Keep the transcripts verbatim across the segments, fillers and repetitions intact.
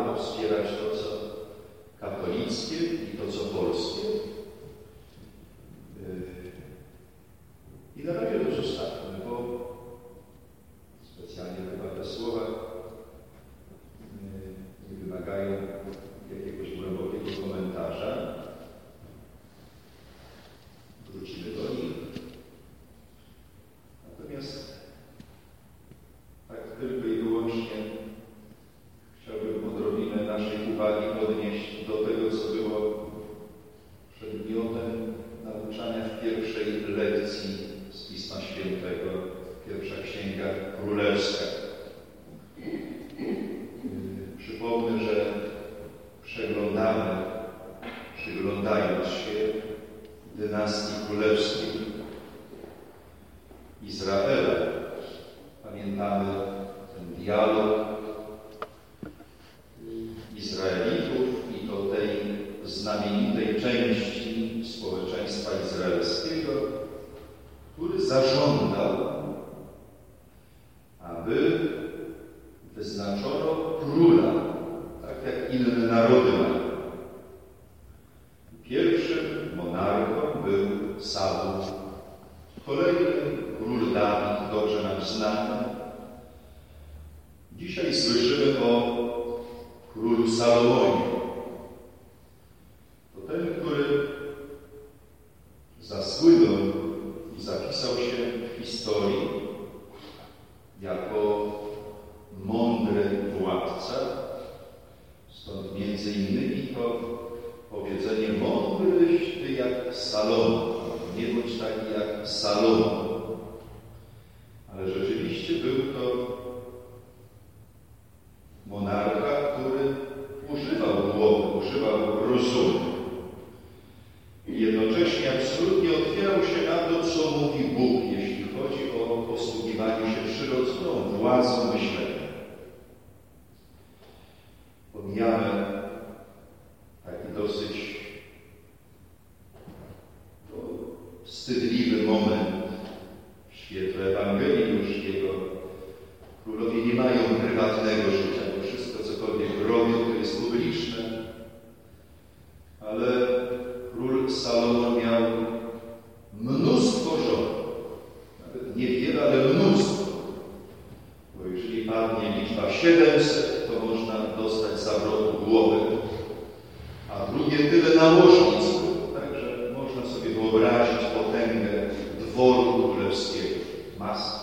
warto wspierać to, co katolickie i to, co polskie. I na razie to zostawmy, bo specjalnie chyba te słowa nie wymagają jakiegoś głębokiego komentarza. Wrócimy do nich. Natomiast tak tylko i wyłącznie chciałbym odrobinę naszej uwagi podnieść do tego, co było przedmiotem nauczania w pierwszej lekcji z Pisma Świętego, pierwsza Księga Królewska. Przypomnę, że przeglądamy, przyglądając się dynastii królewskiej Izraela, pamiętamy ten dialog Izraelitów i to tej znamienitej części społeczeństwa izraelskiego, który zażądał, aby wyznaczono króla, tak jak inne narody mają. Pierwszym monarchą był Saul. Kolejny król Dawid, dobrze nam znany. Dzisiaj słyszymy o królu Salomonie. To ten, który zasłynął i zapisał się w historii jako mądry władca. Stąd między innymi to powiedzenie: mądryś ty jak Salomon. Nie bądź taki jak Salomon. Ale rzeczywiście był to monarcha, który używał głowy, używał rozumu. I jednocześnie absolutnie otwierał się na to, co mówi Bóg, jeśli chodzi o posługiwanie się przyrodzoną władzą myślenia. Pomijamy taki dosyć to, wstydliwy moment w świetle Ewangelii już jego. Królowie nie mają prywatnego życia, bo wszystko, cokolwiek robią, to jest publiczne. Ale król Salomon miał mnóstwo żon. Nawet niewiele, ale mnóstwo. Bo jeżeli padnie liczba siedemset, to można dostać zawrotu głowy. A drugie tyle nałożnic. Także można sobie wyobrazić potęgę dworu królewskiego. Masa.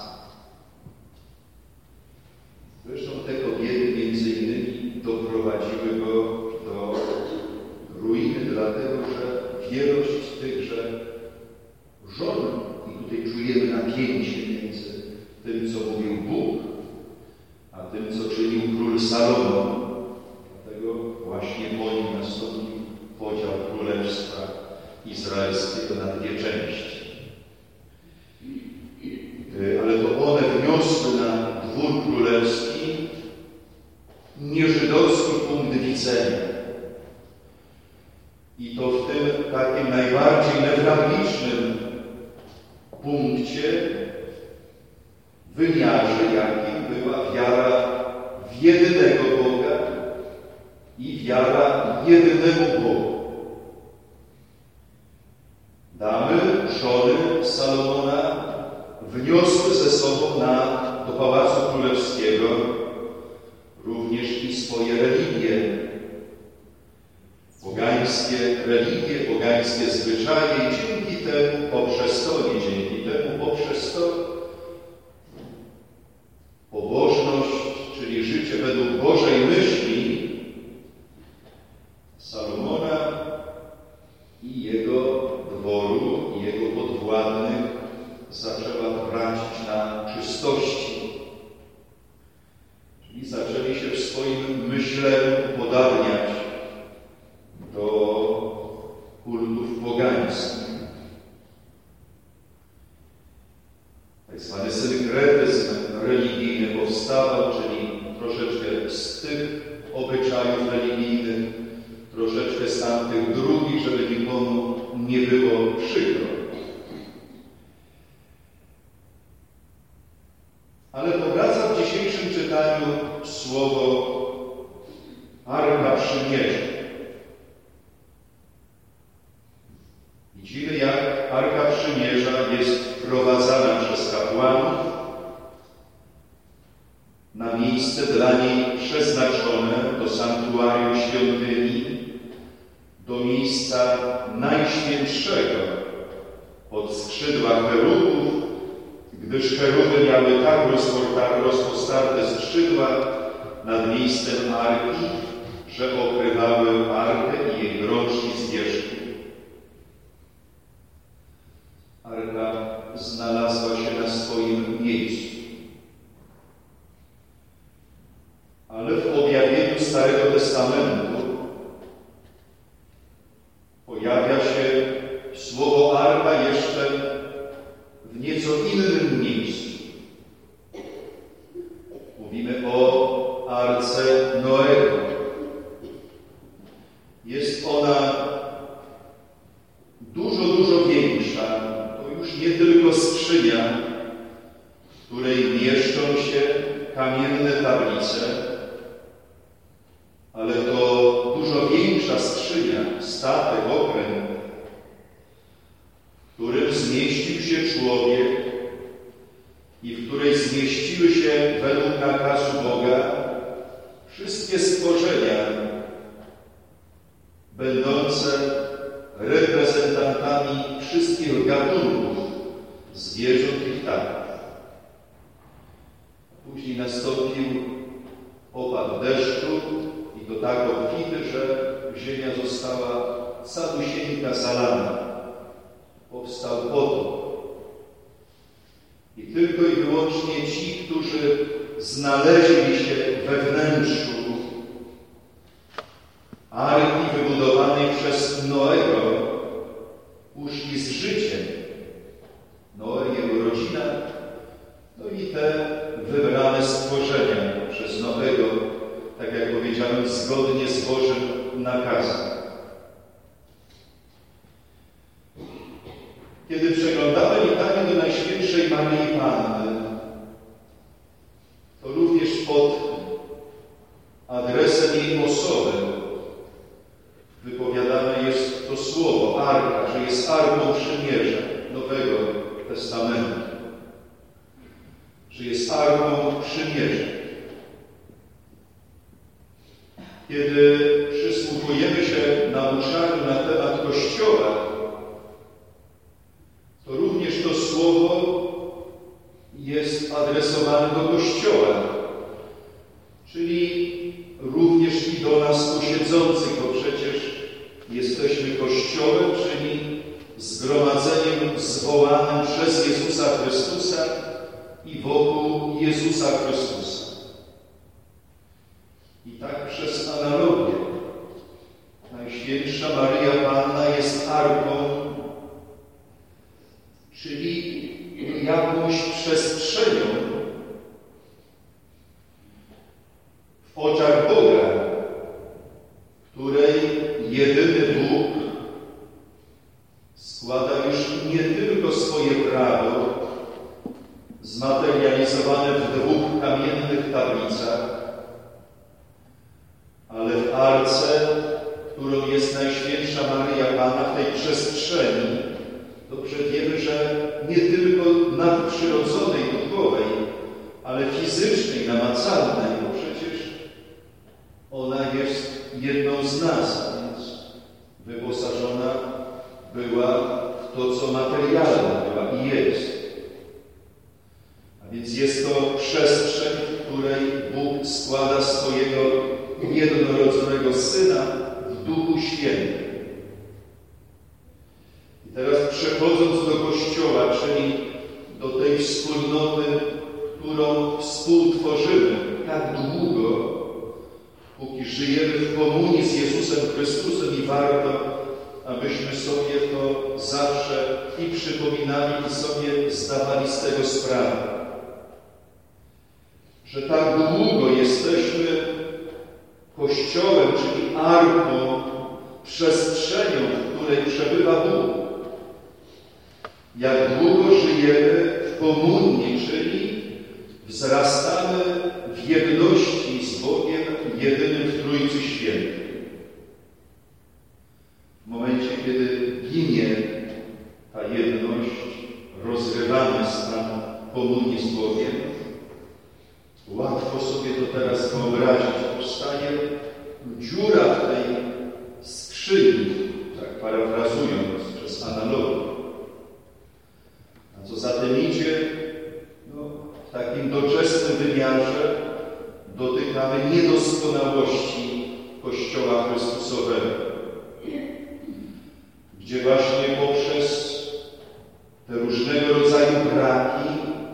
Zresztą te kobiety między innymi doprowadziły go do ruiny, dlatego że wielość tychże żon, i tutaj czujemy napięcie między tym, co mówił Bóg, a tym, co czynił król Salomon. Dlatego właśnie po nim nastąpił podział królestwa izraelskiego na dwie części. Ale to one wniosły na dwór królewski nieżydowski punkt widzenia. I to w tym takim najbardziej newralgicznym punkcie, wymiarze, jakim była wiara w jedynego Boga i wiara jedynemu Bogu. Damy, żony Salomona, wniosły ze sobą na, do Pałacu Królewskiego również i swoje religie. Pogańskie religie, pogańskie zwyczaje i dzięki temu, poprzez to, i dzięki temu, poprzez to pobożność, czyli życie według Bożej myśli Salomona i jego dworu, i jego podwładnych zaczęła tracić na czystości. Czyli zaczęli się w swoim myśleniu upodabniać do kultów pogańskich. Tak zwany synkretyzm religijny powstawał, czyli troszeczkę z tych obyczajów religijnych, troszeczkę z tamtych drugich, żeby nikomu nie było przykro. Ale powraca w dzisiejszym czytaniu słowo Arka Przymierza. Widzimy, jak Arka Przymierza jest wprowadzana przez kapłanów na miejsce dla niej przeznaczone, do sanktuarium świątyni, do miejsca najświętszego pod skrzydła cherubów, gdyż cheruby miały tak rozpostarte skrzydła nad miejscem Arki, że okrywały Arkę i jej rączki z wierzchu. Arka znalazła się na swoim miejscu. Ale w objawieniu Starego Testamentu pojawia się słowo Arka jeszcze w nieco innym miejscu. Mówimy o Arce Noego. Jest ona dużo, dużo większa. To już nie tylko skrzynia, w której mieszczą się kamienne tablice, ale to dużo większa skrzynia, statek, okręt, w którym zmieścił się człowiek i w której zmieściły się według nakazu Boga wszystkie stworzenia będące reprezentantami wszystkich gatunków zwierząt i ptaków. Później nastąpił opad deszczu i to tak obfity, że ziemia została całusieńka zalana. Powstał potop. I tylko i wyłącznie ci, którzy znaleźli się we wnętrzu arki wybudowanej przez Noego, uszli z życiem. Noe, jego rodzina, no i te wybrane stworzenia przez Noego, tak jak powiedziałem, zgodnie z Bożym nakazem. Kiedy przeglądamy litanię do Najświętszej Maryi Panny, to również pod adresem jej osoby wypowiadane jest to słowo Arka, że jest Arką Przymierza Nowego Testamentu, że jest Arką Przymierza. Kiedy przysłuchujemy się nauczaniu na temat Kościoła, to również to słowo jest adresowane do Kościoła, czyli również i do nas tu siedzących, bo przecież jesteśmy Kościołem, czyli zgromadzeniem zwołanym przez Jezusa Chrystusa i wokół Jezusa Chrystusa. I tak przez analogię Najświętsza Maryja Panna jest arką, czyli jakąś przestrzenią w oczach Boga, w której jedyny Bóg składa już nie tylko swoje prawo zmaterializowane w dwóch kamiennych tablicach, ale w arce, którą jest Najświętsza Maryja Panna, w tej przestrzeni, dobrze wiemy, że nie tylko nadprzyrodzonej, duchowej, ale fizycznej, namacalnej, bo przecież ona jest jedną z nas, a więc wyposażona była w to, co materialne była i jest. A więc jest to przestrzeń, w której Bóg składa swojego jednorodzonego Syna w Duchu Świętym. I teraz przechodząc do Kościoła, czyli do tej wspólnoty, którą współtworzymy tak długo, póki żyjemy w komunii z Jezusem Chrystusem i warto, abyśmy sobie to zawsze i przypominali, i sobie zdawali z tego sprawę, że tak długo jesteśmy Kościołem, czyli arką, przestrzenią, w której przebywa Bóg. Jak długo żyjemy w komunii, czyli wzrastamy w jedności z Bogiem jedynym w Trójcy Świętej. teraz wyobrazić, powstanie dziura w tej skrzyni, tak parafrazując przez analogię. A co za tym idzie, no, w takim doczesnym wymiarze dotykamy niedoskonałości Kościoła Chrystusowego, gdzie właśnie poprzez te różnego rodzaju braki,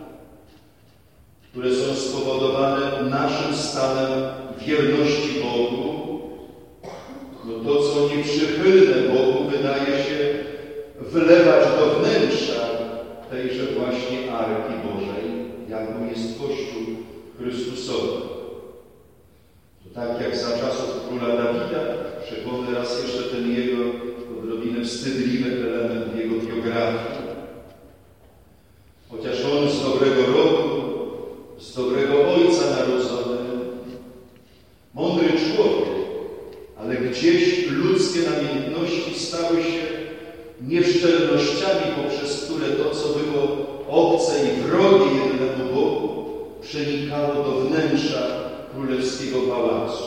które są spowodowane naszym stanem wierności Bogu, no to, co nieprzychylne Bogu, wydaje się wylewać do wnętrza tejże właśnie Arki Bożej, jaką jest Kościół Chrystusowy. To tak jak za czasów króla Dawida, przypomnę raz jeszcze ten jego odrobinę wstydliwy element w jego biografii. Chociaż on z dobrego rodu, z dobrego ojca narodzony, mądry człowiek, ale gdzieś ludzkie namiętności stały się nieszczelnościami, poprzez które to, co było obce i wrogie jednemu Bogu, przenikało do wnętrza królewskiego pałacu.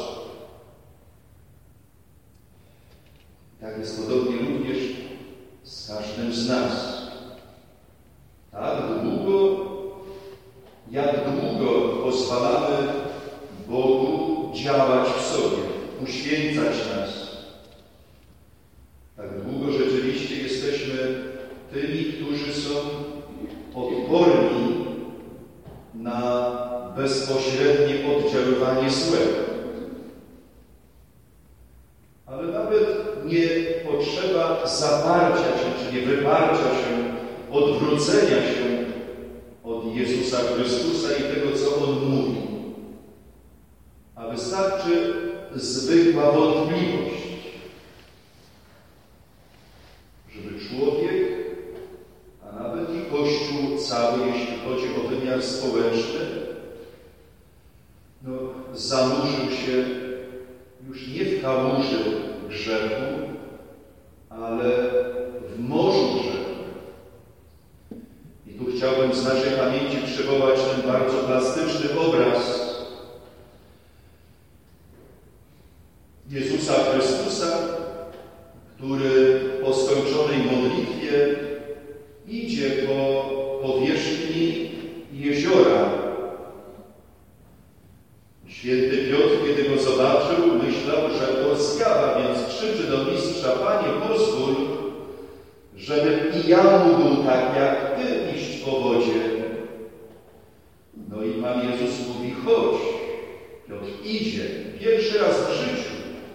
Tak jest podobnie również z każdym z nas. Tak długo, jak długo pozwalamy Bogu działać w sobie, uświęcać nas. Tak długo rzeczywiście jesteśmy tymi, którzy są odporni na bezpośrednie oddziaływanie złego. Ale nawet nie potrzeba zaparcia się, czy nie wyparcia się, odwrócenia się od Jezusa Chrystusa i tego, co On mówi. A wystarczy zwykła wątpliwość, żeby człowiek, a nawet i Kościół cały, jeśli chodzi o wymiar społeczny, no, zanurzył się już nie w kałuży grzechu, ale w morzu grzechu. I tu chciałbym z naszej pamięci przywołać ten bardzo plastyczny obraz Jezusa Chrystusa, który po skończonej modlitwie idzie po powierzchni jeziora. Święty Piotr, kiedy go zobaczył, myślał, że to zjawa, więc krzyczy do mistrza: Panie, pozwól, żebym i ja mógł tak jak Ty iść po wodzie. No i Pan Jezus mówi: chodź. Piotr idzie, pierwszy raz w życiu.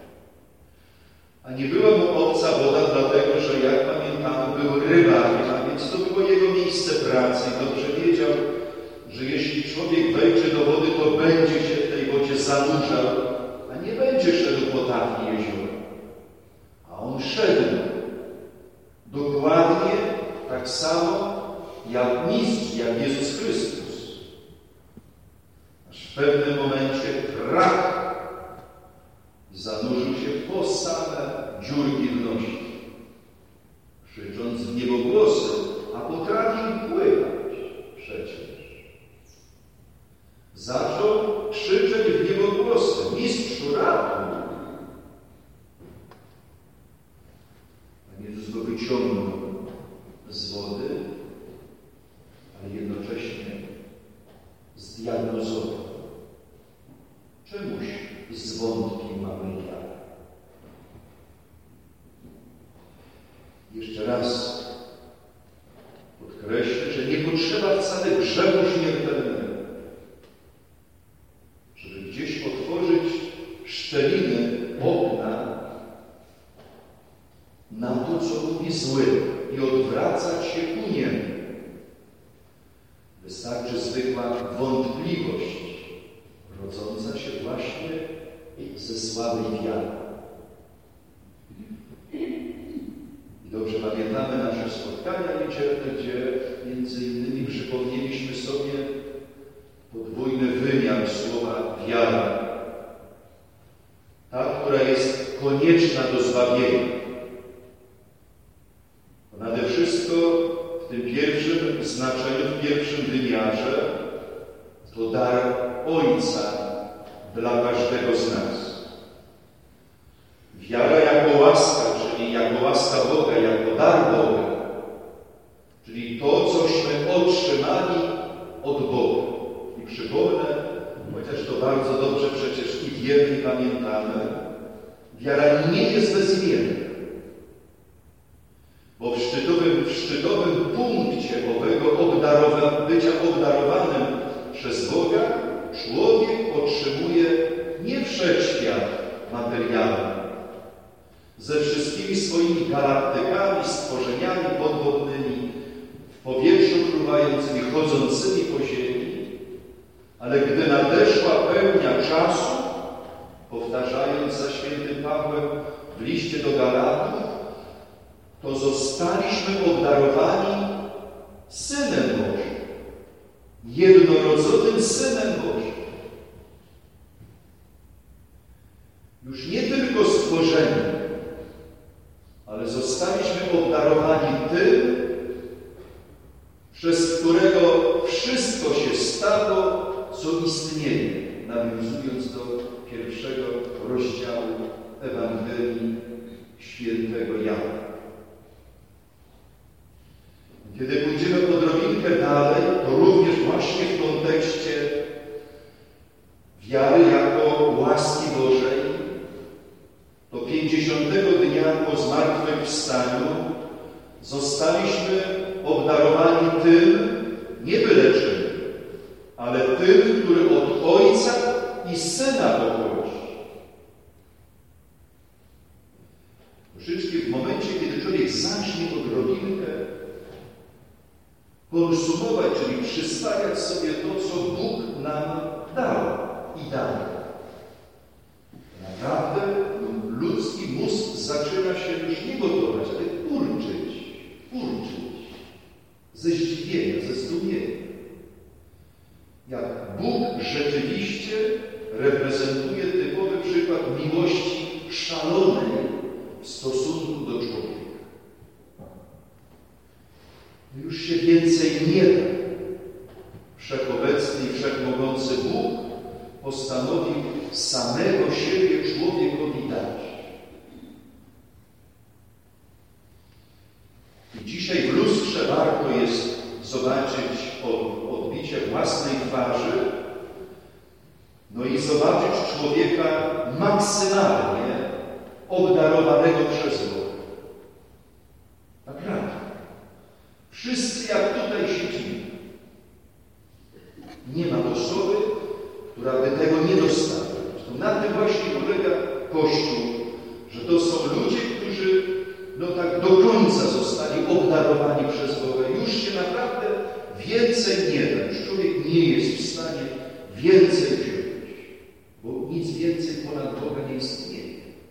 A nie była mu obca woda, dlatego że, jak pamiętamy, był rybakiem, a więc to było jego miejsce pracy. I dobrze wiedział, że jeśli człowiek wejdzie do wody, to będzie się w tej wodzie zanurzał, a nie będzie szedł po tafli jeziora. A on szedł dokładnie tak samo jak mistrz, jak Jezus Chrystus. Aż w pewnym momencie krak zanurzył się po same dziurki w nosie, krzycząc w niebogłosy, a potrafił pływać przecież. Zaczął krzyczeć w niebogłosy: mistrzu, ratuj! Pan Jezus go wyciągnął z wody, ale jednocześnie zdiagnozował: czemuś zwątpił mały wiarę. Jeszcze raz podkreślę, że nie potrzeba wcale grzechu śmiertelnego, żeby gdzieś otworzyć szczeliny, okna na to, co mówi zły, i odwracać się ku niemu. Wystarczy zwykła wątpliwość, rodząca się właśnie ze słabej wiary. I dobrze pamiętamy nasze spotkania niedzielne, gdzie między innymi przypomnieliśmy sobie podwójny wymiar słowa wiara. Ta, która jest konieczna do zbawienia. Bo nade wszystko w tym pierwszym znaczeniu, w pierwszym wymiarze to dar Ojca dla każdego z nas. Wiara jako łaska, czyli jako łaska Boga, jako dar Boga, czyli to, cośmy otrzymali od Boga. I przypomnę, chociaż to bardzo dobrze przecież i wiemy, i pamiętamy, wiara nie jest bezimienna. Bo w szczytowym, w szczytowym punkcie owego obdarowa, bycia obdarowanym przez Boga człowiek otrzymuje nie wszechświat materialny, ze wszystkimi swoimi galaktykami, stworzeniami podwodnymi, w powietrzu fruwającymi, chodzącymi po ziemi, ale gdy nadeszła pełnia czasu, powtarzając za świętym Pawłem w liście do Galatów, to zostaliśmy obdarowani Synem Bożym, jednorodzonym Synem Bożym. Już nie tylko stworzeni, ale zostaliśmy obdarowani tym, przez którego wszystko się stało, co istnieje, nawiązując do pierwszego rozdziału Ewangelii świętego Jana. Kiedy pójdziemy odrobinkę dalej, to również właśnie w kontekście wiary jako łaski Bożej, to pięćdziesiątego dnia po zmartwychwstaniu zostaliśmy obdarowani tym, nie byle czym, ale tym, który od Ojca i Syna pochodzi. Troszeczkę w momencie, kiedy człowiek zacznie odrobinkę konsumować, czyli przyswajać sobie to, co Bóg nam dał i daje. Naprawdę ludzki mózg zaczyna się już nie gotować, ale kurczyć, kurczyć ze zdziwienia, ze zdumienia. Jak Bóg rzeczywiście reprezentuje typowy przykład miłości szalonej w stosunku do człowieka. Już się więcej nie da. Wszechobecny i wszechmogący Bóg postanowił samego siebie człowiekowi dać. I dzisiaj w lustrze warto jest zobaczyć odbicie własnej twarzy, no i zobaczyć człowieka maksymalnie obdarowanego przez Boga. Naprawdę. Wszyscy jak tutaj siedzimy. Nie ma osoby, która by tego nie dostała. To na tym właśnie polega Kościół, że to są ludzie, którzy no tak do końca zostali obdarowani przez Boga. Już się naprawdę więcej nie da. Już człowiek nie jest w stanie więcej wziąć, bo nic więcej ponad Boga nie istnieje.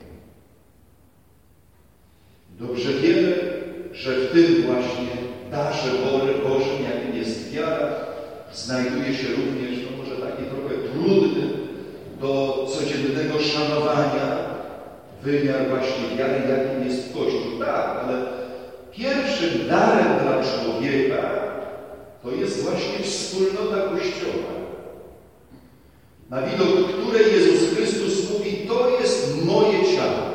Dobrze wiemy, że w tym właśnie darze Bożym, jakim jest wiara, znajduje się również, no może taki trochę trudny do codziennego szanowania wymiar właśnie wiary, jakim jest Kościół. Tak, ale pierwszym darem dla człowieka to jest właśnie wspólnota Kościoła, na widok której Jezus Chrystus mówi: to jest moje ciało.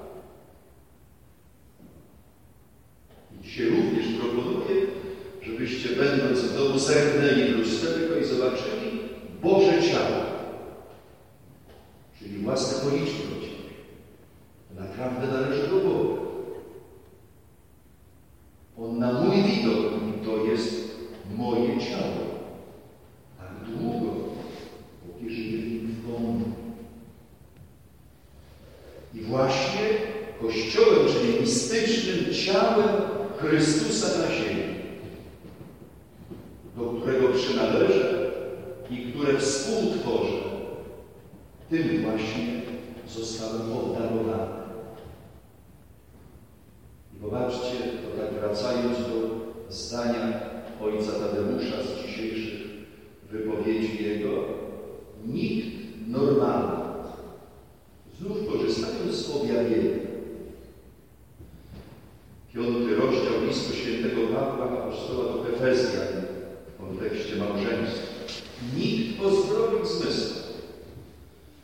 I dzisiaj również proponuję, żebyście będąc w domu zerknęli w lusterko i zobaczyli Boże ciało, czyli własne policzki. To naprawdę należy do Boga. On na mój widok mówi: to jest moje ciało. Tak długo, póki żyje w nim w domu. I właśnie Kościołem, czyli mistycznym ciałem Chrystusa na ziemi, do którego przynależę i które współtworzę, tym właśnie zostałem obdarowany. I popatrzcie, to tak wracając do zdania ojca Tadeusza z dzisiejszych wypowiedzi jego, nikt normalny, znów korzystając z objawienia, piąty rozdział listu świętego Pawła apostoła do Efezjan w kontekście małżeństwa, nikt o zdrowych zmysłach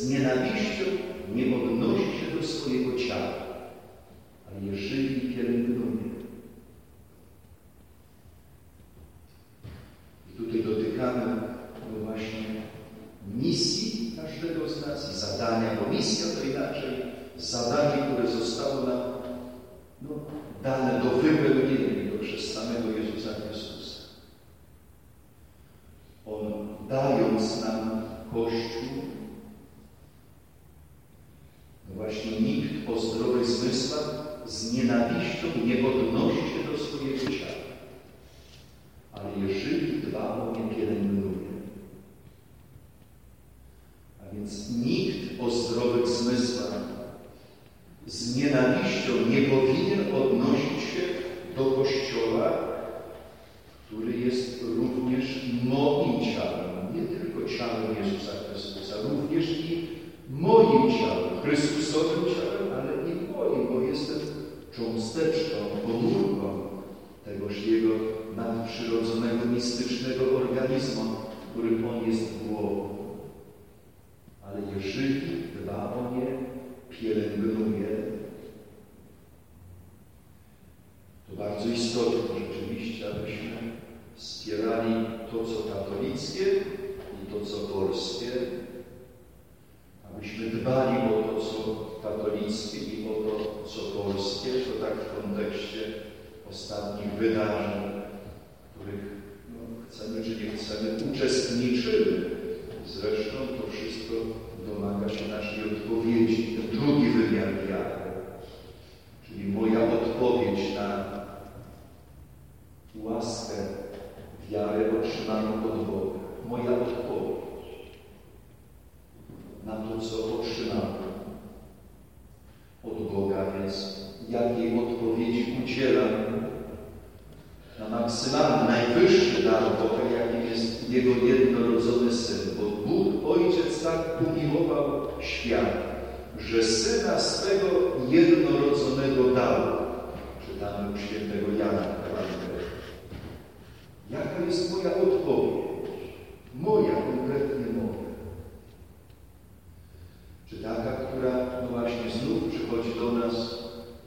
z nienawiścią nie odnosi się do swojego ciała, ale je żywi i pielęgnuje. I tutaj dotykamy no właśnie misji każdego z nas i zadania, bo misja to inaczej zadanie, które zostało nam no, dane do wypełnienia go przez samego Jezusa Chrystusa. On, dając nam Kościół, no właśnie nikt o zdrowych zmysłach z nienawiścią nie odnosi się do swojego ciała, ale je żywi, dba o nie, pielęgnuje. A więc nikt o zdrowych zmysłach z nienawiścią nie powinien odnosić się do Kościoła, który jest również moim ciałem, nie tylko ciałem Jezusa Chrystusa, również i moim ciałem, Chrystusowym ciałem, ale i moim, bo jestem cząsteczką, komórką tegoż Jego nadprzyrodzonego, mistycznego organizmu, którym On jest głową. Ale je żywi, dba o nie, pielęgnuje. To bardzo istotne rzeczywiście, abyśmy wspierali to, co katolickie i to, co polskie, abyśmy dbali o to, co katolickie i o to, co polskie, to tak w kontekście ostatnich wydarzeń, w których no, chcemy czy nie chcemy, uczestniczymy. Zresztą to wszystko domaga się naszej odpowiedzi. Ten drugi wymiar wiary, czyli moja odpowiedź na łaskę, wiarę otrzymaną od Boga. Moja odpowiedź na to, co otrzymałem od Boga, więc jakiej odpowiedzi udzielam na maksymalny, najwyższy dar Boga, jakim jest Jego jednorodzony Syn. Bo Bóg Ojciec tak umiłował świat, że Syna swego jednorodzonego dał. Czytamy u świętego Jana w Ewangelii. Jaka jest moja odpowiedź? Moja, konkretnie moja. Czy taka, która no właśnie znów przychodzi do nas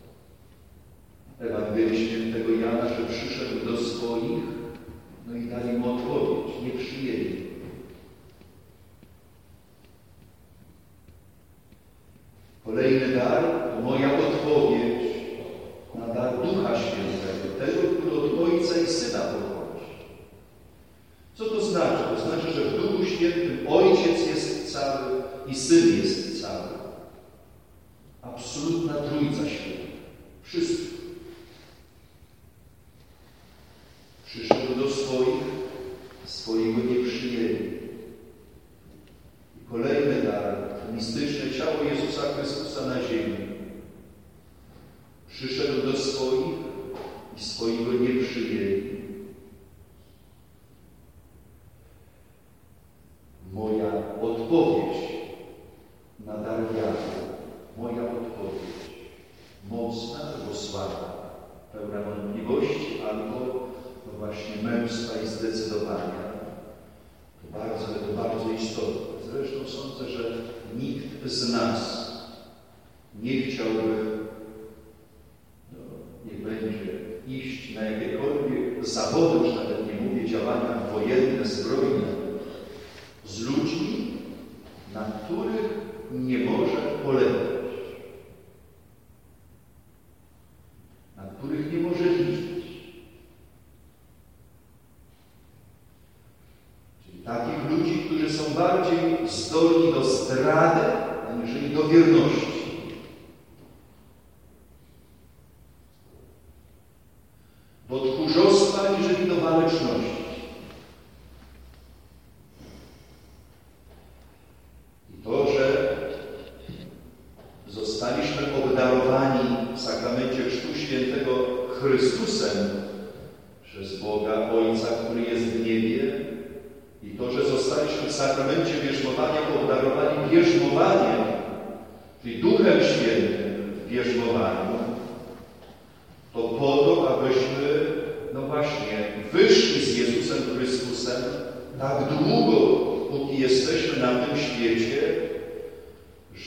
w Ewangelii świętego Jana, że przyszedł do swoich, no i dali mu odpowiedź, nie przyjęli. Kolejny dar to moja odpowiedź na dar Ducha Świętego, tego, który od Ojca i Syna pochodzi. Co to znaczy? To znaczy, że w Duchu Świętym Ojciec jest cały i Syn jest cały. Absolutna Trójca Święta. Wszystko. Przyszedł do swoich, swojego nie przyjęli. I kolejny dar, mistyczne ciało Jezusa Chrystusa na ziemi. Przyszedł do swoich i swojego nie przyjęli. Moja odpowiedź na dar wiary, moja odpowiedź, mocna albo słaba, pełna wątpliwości albo no właśnie męstwa i zdecydowania. To bardzo, to bardzo istotne. Zresztą sądzę, że nikt z nas nie chciałby, no, niech będzie, iść na jakiekolwiek zawody, już nawet nie mówię, działania wojenne, zbrojne, z ludźmi, na których nie może polegać, na których nie może liczyć. Czyli takich ludzi, którzy są bardziej zdolni do zdrady, aniżeli do wierności. Do tchórzostwa, aniżeli do waleczności. I to, że zostaliśmy obdarowani w sakramencie Chrztu Świętego Chrystusem przez Boga Ojca, który jest w niebie, i to, że zostaliśmy w sakramencie bierzmowania obdarowani bierzmowaniem, czyli Duchem Świętym w bierzmowaniu, to po to, abyśmy, no właśnie, wyszli z Jezusem Chrystusem tak długo, póki jesteśmy na tym świecie,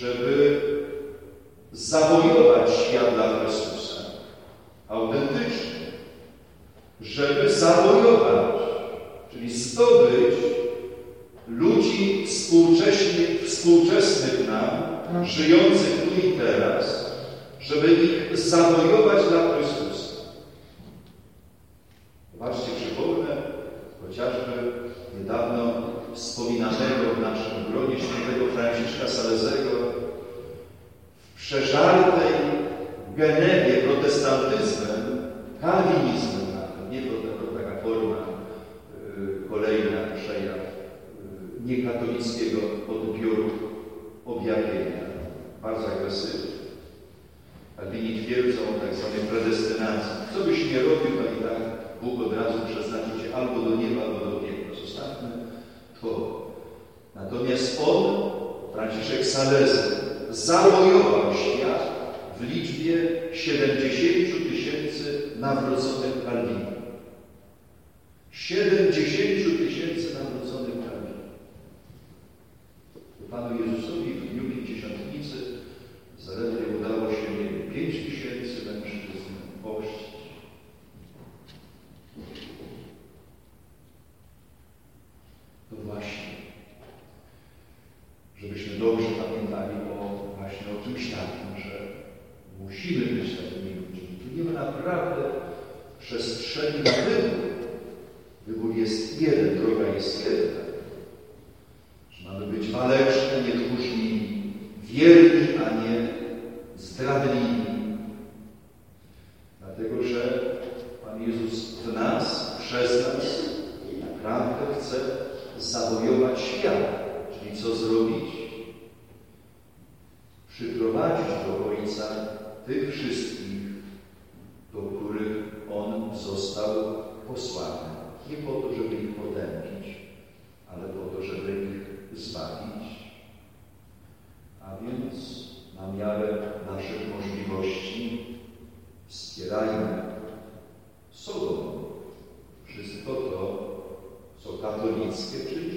żeby zawojować świat dla Chrystusa autentycznie, żeby zawojować, czyli zdobyć ludzi współcześnych, współczesnych nam, żyjących tu i teraz, żeby ich zawojować dla Chrystusa. Zobaczcie, przypomnę chociażby niedawno wspominanego w naszym gronie świętego Franciszka Salezego w przeżartej Genewie protestantyzmem, kalwinizmem nawet, nie to taka forma y, kolejna przejaw y, niekatolickiego odbioru objawienia, bardzo agresywny. Kalwini twierdzą o tak zwanej predestynacji. Co byś nie robił, to i tak Bóg od razu przeznaczył cię albo do nieba, albo do piekła. Zostawmy to. Natomiast on, Franciszek Salezy, zawojował świat w liczbie siedemdziesięciu tysięcy nawróconych Kalwinów. siedemdziesięciu tysięcy nawróconych Kalwinów. Panu Jezusowi w dniu Pięćdziesiątnicy zaledwie udało się pięć tysięcy mężczyzn ochrzcić. To właśnie, żebyśmy dobrze pamiętali o właśnie o czymś takim, że musimy być takimi ludźmi. Tu nie ma naprawdę przestrzeni na wybór. Wybór jest jeden, droga jest jedna. Że mamy być waleczni, nietchórzliwi, wierni, a nie zdradliwi. Dlatego, że Pan Jezus w nas, przez nas naprawdę chce zawojować świat. Czyli co zrobić? Przyprowadzić do Ojca tych wszystkich, do których On został posłany. Nie po to, żeby ich potępić, ale po to, żeby ich zbawić. A więc na miarę naszych możliwości wspierajmy sobą wszystko to, co katolickie, czyli